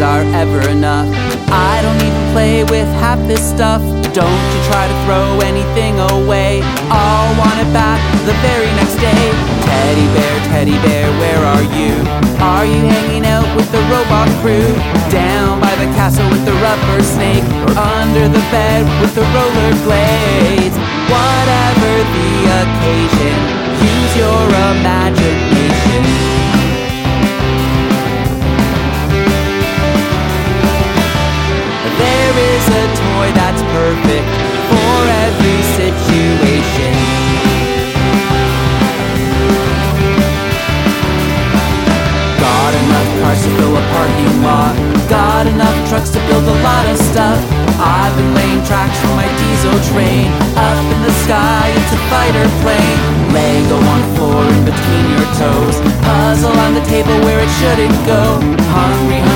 are ever enough. I don't even play with half this stuff. Don't you try to throw anything away. I'll want it back the very next day. Teddy bear, where are you? Are you hanging out with the robot crew? Down by the castle with the rubber snake, or under the bed with the roller blades? Whatever the occasion, use your imagination. There is a toy that's perfect for every situation. Got enough cars to fill a parking lot. Got enough trucks to build a lot of stuff. I've been laying tracks for my diesel train. Up in the sky, it's a fighter plane. Lego on the floor in between your toes. Puzzle on the table where it shouldn't go. Hungry